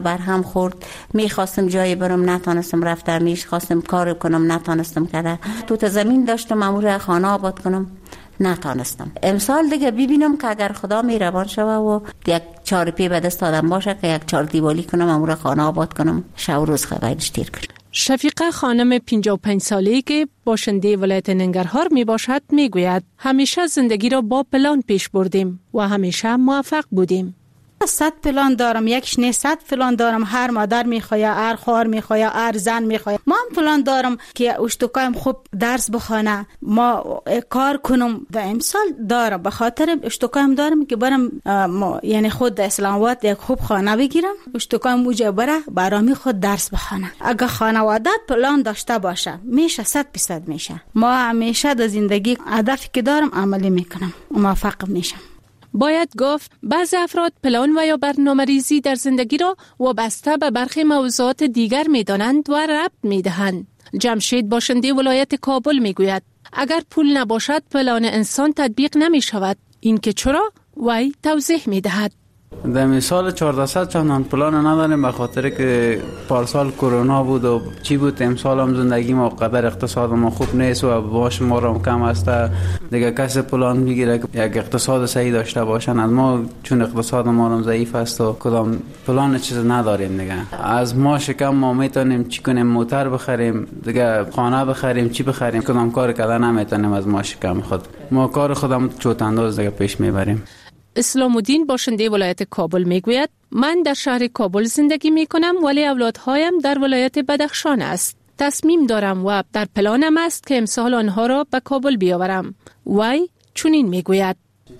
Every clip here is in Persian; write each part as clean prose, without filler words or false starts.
برهم خورد. میخواستم جایی برم نتانستم رفتم، میخواستم کار کنم نتانستم کرده. تو زمین داشتم امور خانه آباد کنم نتانستم. امسال دیگه ببینم که اگر خدا مهربان شوه و یک چارپی به دست آدم باشه که یک چار دیوالی کنم امور خانه آباد کنم، شب روز خیلیش تیر کنم. شفیقه خانم 55 ساله‌ای که باشنده ولایت ننگرهار می باشد می گوید همیشه زندگی را با پلان پیش بردیم و همیشه موفق بودیم. 100 پلان دارم، یکش نه 100 پلان دارم. هر مادر میخواد، هر خواهر میخواد، هر زن میخواد. ما هم پلان دارم که اشتکایم خوب درس بخونه، ما کار کنم. و امسال دارم به خاطر اشتکایم دارم که برم یعنی خود اسلام آباد یک خوب خانه بگیرم، اشتکایم موجه بره برامی خود درس بخونه. اگه خانواده پلان داشته باشه میشه 100% میشه. ما همیشه در زندگی هدفی که دارم عملی میکنم و موفق میشم. باید گفت بعضی افراد پلان و یا برنامه‌ریزی در زندگی را وابسته به برخی موضوعات دیگر می‌دانند و ربط می‌دهند. جمشید باشنده ولایت کابل می‌گوید اگر پول نباشد پلان انسان تطبیق نمی‌شود. این که چرا؟ وی توضیح می‌دهد. در مثال 1400 چندان پلان نداریم به خاطر که پارسال کرونا بود و چی بود. امسال هم زندگی ما قدر اقتصاد ما خوب نیست و باش ما را کم است. دیگه کسی پلان میگیره که یک اقتصاد صحیح داشته باشن. از ما چون اقتصاد ما هم ضعیف است و کدام پلان چیز نداریم دیگه. از ما شکم ما میتونیم چی کنیم، موتر بخریم دیگه، خانه بخریم، چی بخریم، کدام کار کردن نمیتونیم. از ما شکم خود ما کار خودم چوت انداز دیگه پیش میبریم. اسلام الدین باشنده ولایت کابل میگوید من در شهر کابل زندگی میکنم ولی اولادهایم در ولایت بدخشان است. تصمیم دارم و در پلانم است که امسال آنها را به کابل بیاورم. وی چنین میگوید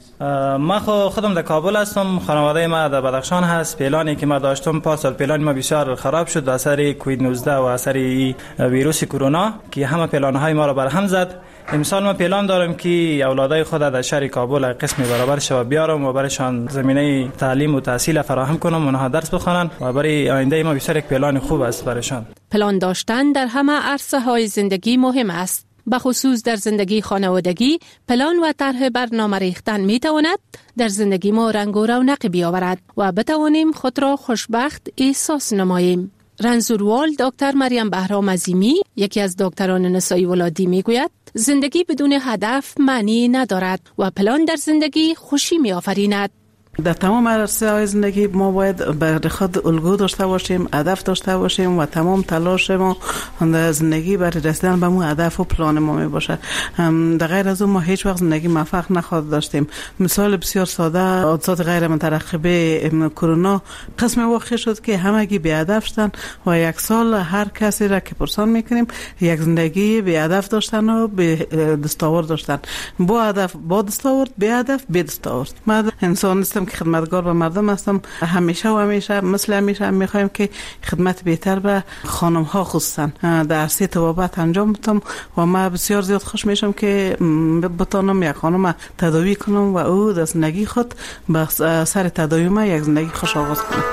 ما خودم در کابل هستم، خانواده ما در بدخشان هست. پلانی که ما داشتم پارسال پلان ما بسیار خراب شد به اثر کووید 19 و اثر ویروس کرونا که همه پلان‌های ما را برهم زد. امسال ما پلان دارم که اولادای خود در شهر کابل قسم برابر شو بیارم و برایشان زمینه تعلیم و تحصیل فراهم کنم، اونها درس بخوانن و برای آینده ما بسیار یک پلان خوب است برایشان. پلان داشتن در همه عرصه‌های زندگی مهم است. به خصوص در زندگی خانوادگی پلان و طرح برنامه ریختن می تواند در زندگی ما رنگ و رونق بیاورد و بتوانیم خود را خوشبخت احساس نماییم. رنزوروال دکتر مریم بهرام عظیمی یکی از دکتران نسایی ولادی می گوید زندگی بدون هدف معنی ندارد و پلان در زندگی خوشی می آفریند. در تمام عرصه‌های زندگی ما باید به خود الگو داشته باشیم، هدف داشته باشیم و تمام تلاش ما در زندگی برای رسیدن به اون هدف و پلان ما می باشه. در غیر از اون ما هیچ وقت زندگی موفق نخواهد داشتیم. مثال بسیار ساده، حادثات غیر مترقبه کرونا قسم واقع شد که همگی بی هدف شدن و یک سال هر کسی را که پرسان میکنیم یک زندگی بی هدف داشتن و بی دستاورد داشتن. با هدف با دستاورد، بی هدف بی دستاورد. من انسان هستم که خدمتگار به مردم هستم. همیشه مثل همیشه میخوایم که خدمت بهتر به خانم ها خصوصا در عرصه طبابت انجام بدم و من بسیار زیاد خوش میشم که بتونم یک خانم تداوی کنم و او در زندگی خود به سر تداوی ما یک زندگی خوش آغاز کنم.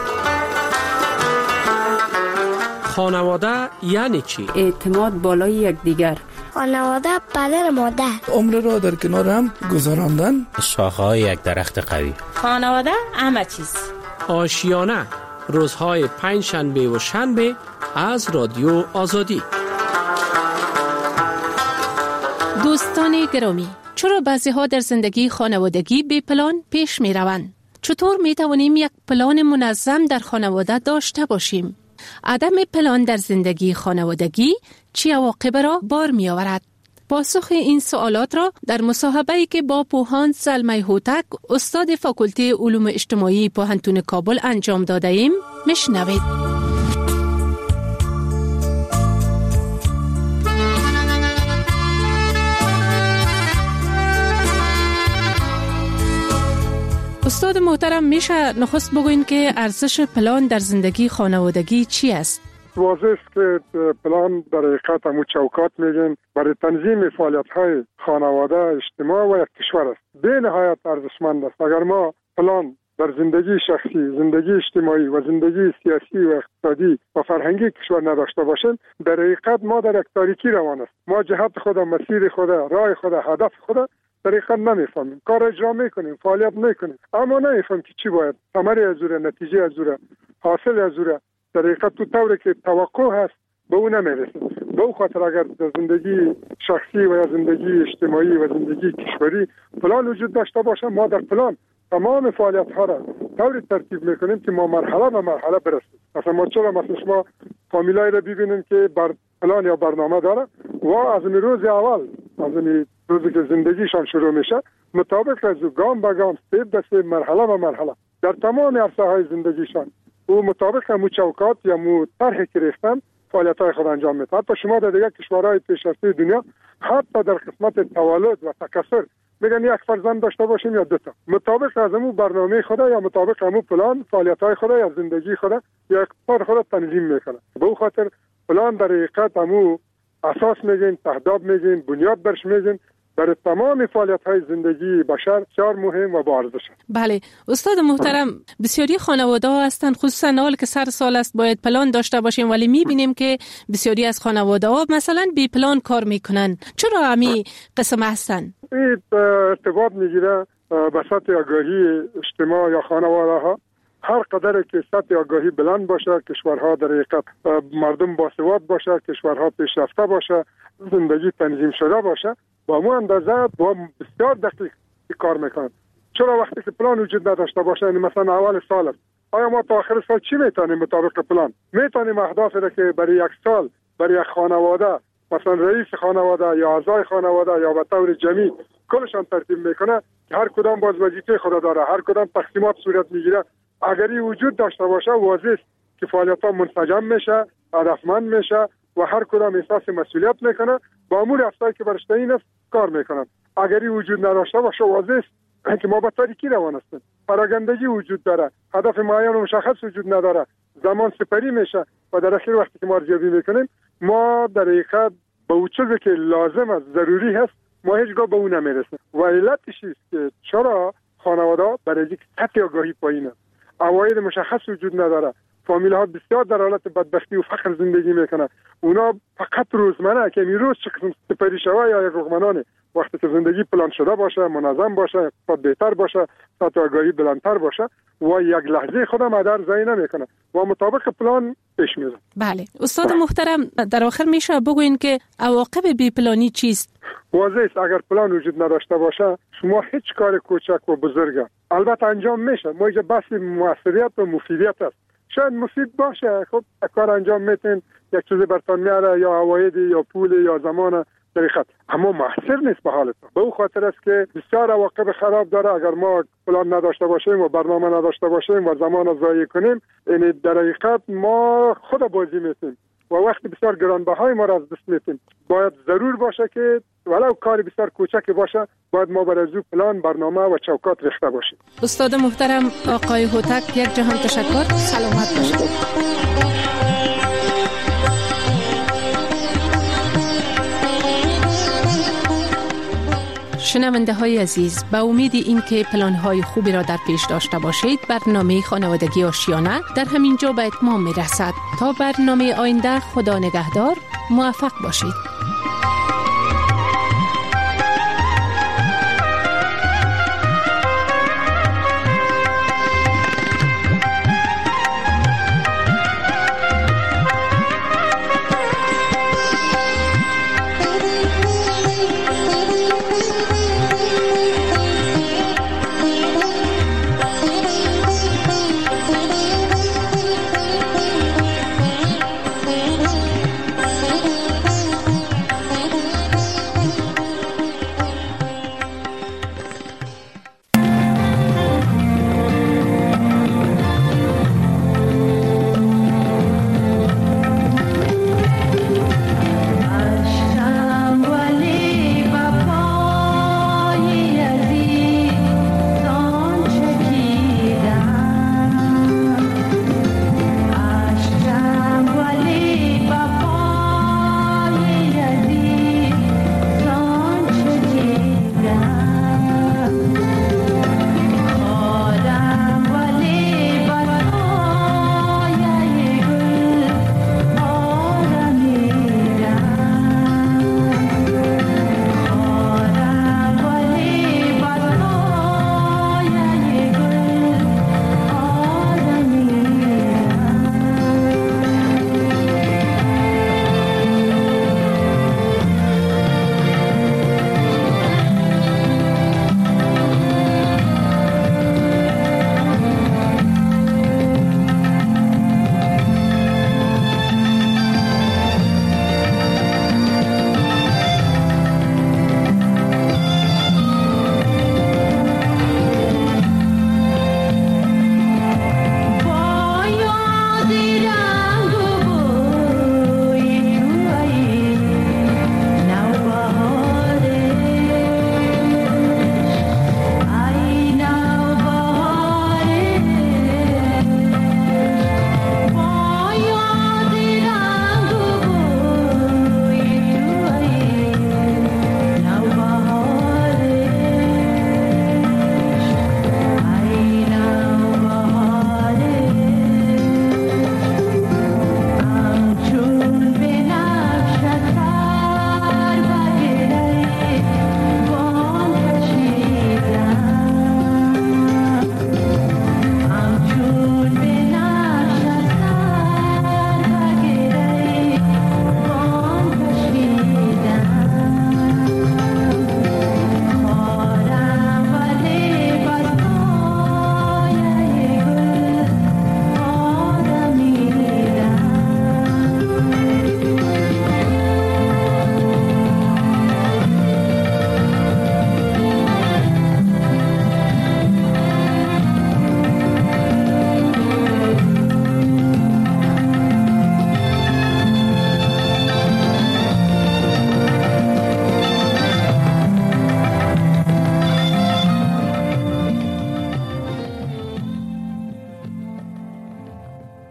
خانواده یعنی چی؟ اعتماد بالای یکدیگر. خانواده پدر مادر. عمر را در کنار هم گذراندن. شاخه‌های یک درخت قوی. خانواده همه چیز. آشیانه روزهای 5 شنبه و شنبه از رادیو آزادی. دوستان گرامی، چرا بعضی ها در زندگی خانوادگی بی پلان پیش می روند؟ چطور می توانیم یک پلان منظم در خانواده داشته باشیم؟ عدم پلان در زندگی خانوادگی چه عواقب را بار می آورد؟ پاسخ این سوالات را در مصاحبه‌ای که با پوهاند زلمه هوتک استاد فاکولته علوم اجتماعی پوهنتون کابل انجام داده ایم میشنوید. استاد محترم، میشه نخست بگوین که ارزش پلان در زندگی خانوادگی چی است؟ واضح است که پلان در حقیقت همون چوکات میگن برای تنظیم فعالیت‌های خانواده، اجتماع و یک کشور است. به نهایت ارزشمند است. اگر ما پلان در زندگی شخصی، زندگی اجتماعی و زندگی سیاسی و اقتصادی و فرهنگی کشور نداشته باشیم، در حقیقت ما در یک تاریکی روان است. ما جهت خود، مسیر خود، راه خود، هدف خود در حقیقت نمیفهمیم. کار اجرا میکنیم، فعالیت میکنیم، اما نمیفهمیم که چی باید، ثمره از اون، نتیجه از اون حاصل از او در حقیقت تو طوری که توقع هست به اون نمیرسه. به اون خاطر اگر در زندگی شخصی و یا زندگی اجتماعی و زندگی کشوری پلان وجود داشته باشه، ما در پلان تمام فعالیت ها را طوری ترتیب میکنیم که ما مرحله به مرحله برسیم. مثلا ما چرا مثلا شما فامیلای را ببینیم که بر پلان یا برنامه داره و از این روز اول، از این روزی که زندگیشان شروع میشه، مطابق از گام به گام، استپ به استپ، مرحله به مرحله در تمام عرصه های زندگیشان و مطابق همون چوکات یا مو طرحی که ریختن فعالیت‌های خود انجام میده. حتی شما در دیگر کشورهای پیشرفته دنیا حتی در قسمت تولد و تکثر میگن یک فرزند داشته باشیم یا دو تا، مطابق از همون برنامه خود یا مطابق همون پلان فعالیت‌های خود یا زندگی خود یا اقتصاد خود تنظیم میکنه. به اون خاطر پلان در حقیقت همون اساس میگین، تهداب میگین، بنیاد برش میگین برای تمام فعالیت‌های زندگی بشر بسیار مهم و با ارزش است. بله استاد محترم، بسیاری خانواده‌ها هستند، خصوصا حال که سر سال است باید پلان داشته باشیم، ولی می‌بینیم که بسیاری از خانواده‌ها مثلا بی پلان کار میکنن. چرا همین قسم هستند؟ این ارتباط میگیره به سطح آگاهی اجتماع یا خانواده‌ها. هر قدر که سطح آگاهی بلند باشه، کشورها در حقیقت مردم باسواد باشه، کشورها پیشرفته باشه، زندگی تنظیم شده باشه، با مو اندازه با بسیار دقیق کار میکنن. چرا وقتی که پلان وجود نداشته باشه، یعنی مثلا اول سال است، آیا ما تا آخر سال چی میتونیم مطابق پلان؟ میتونیم اهدافی را که برای یک سال برای یک خانواده، مثلا رئیس خانواده یا اعضای خانواده یا به طور جمعی کلشان ترتیب میکنه، هر کدام باز وظیفه خود داره، هر کدام تقسیمات صورت میگیره. اگر این وجود داشته باشه واضح است که فعالیت‌ها منسجم میشه، هدفمند میشه و هر کدام احساس مسئولیت میکنه، با امور افسایی که برش تعیین است کار میکنن. اگر این وجود نداشته باشه واضح است که ما به تاریکی روان هستیم، پراگندگی وجود داره، هدف معین و مشخص وجود نداره، زمان سپری میشه و در اخیر وقتی که ما ارزیابی میکنیم ما در حقیقت به اون چیزی که لازم است، ضروری هست، ما هیچگاه به اون نمیرسیم. و علتش است که چرا خانواده‌ها برای یک سطح آگاهی پایینه، عواید مشخص وجود نداره، فامیل ها بسیار در حالت بدبختی و فقر زندگی میکنه. اونا فقط روزمره که میروز چه قسم سپری شوه یا یک روزمرانه، وقتی که زندگی پلان شده باشه، منظم باشه، اقتصاد بهتر باشه، سطح آگاهی بلندتر باشه و یک لحظه خودم هدر ضایع نمیکنه و مطابق پلان پیش میره. بله استاد محترم، در آخر میشه بگوین که عواقب بی پلانی چیست؟ واضح است اگر پلان وجود نداشته باشه شما هیچ کار کوچک و بزرگ البته انجام میشه، ما اینجا بحث موثریت و مفیدیت است. شاید مفید باشه، خب کار انجام میتین، یک چیزی برتان میاره یا عوایدی یا پول یا زمان طریقت، اما مؤثر نیست به حالتون. به اون خاطر است که بسیار عواقب خراب داره اگر ما پلان نداشته باشیم و برنامه نداشته باشیم و زمان ضایع کنیم. یعنی در حقیقت ما خود بازی میتیم و وقت بسیار گرانبهای ما را از دست میتیم. باید ضرور باشه که ولو کار بسیار کوچکی باشه باید ما برای زو پلان، برنامه و چوکات ریخته باشیم. استاد محترم آقای هوتک، یک جهان تشکر. سلامت باشید. شنونده های عزیز، با امید این که پلان های خوبی را در پیش داشته باشید، برنامه خانوادگی آشیانه در همین جا به اتمام می رسد. تا برنامه آینده، خدا نگهدار، موفق باشید.